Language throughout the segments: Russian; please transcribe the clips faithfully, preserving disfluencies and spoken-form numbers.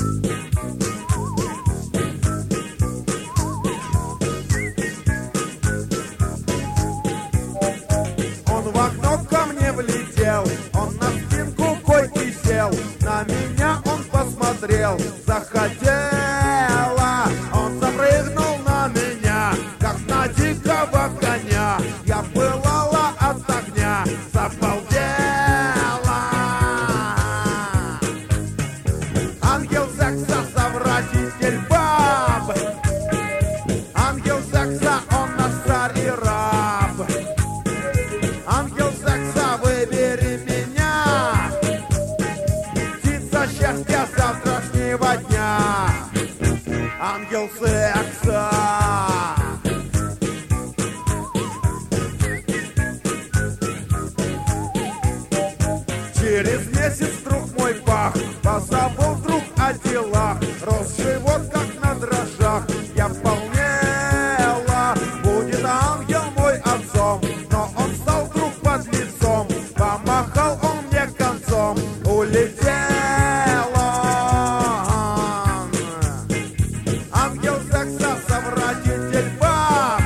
Он в окно ко мне влетел, он на спинку койки сел, на меня он посмотрел, захотела. Он запрыгнул на меня, как на дикого коня. Я пылала от огня, забалдела. Ангел секса, совратитель баб. Ангел секса, он наш царь и раб. Ангел секса, выбери меня, птица счастья завтрашнего дня. Ангел секса. Через месяц вдруг мой пах позабыл вдруг о делах. Рос живот как на дрожжах, я полнела. Будет ангел мой отцом, но он стал вдруг под лицом. Помахал он мне концом, улетел он. Ангел секса, совратитель баб.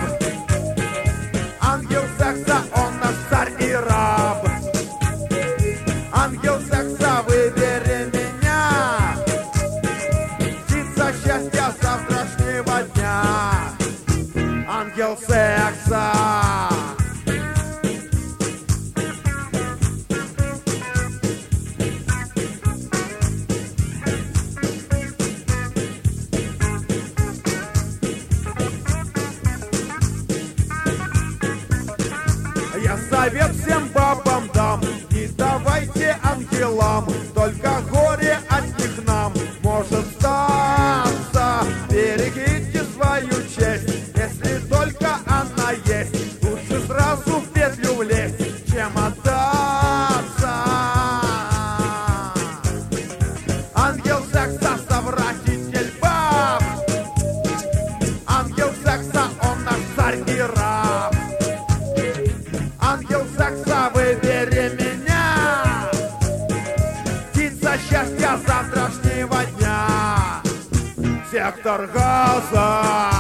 Ангел секса, он наш царь и раб. Ангел секса, выбери меня, птица счастья завтрашнего дня. Ангел секса. Я совет всем бабам дам: не давайте ангелам, только горе от них нам может статься. Берегите свою честь, если только она есть. Лучше сразу в петлю влезть, чем отдаться. Ангел секса, совратитель баб. Ангел секса, он наш царь и раб. Ангел секса, выбери меня, птица счастья завтрашнего дня. Сектор газа.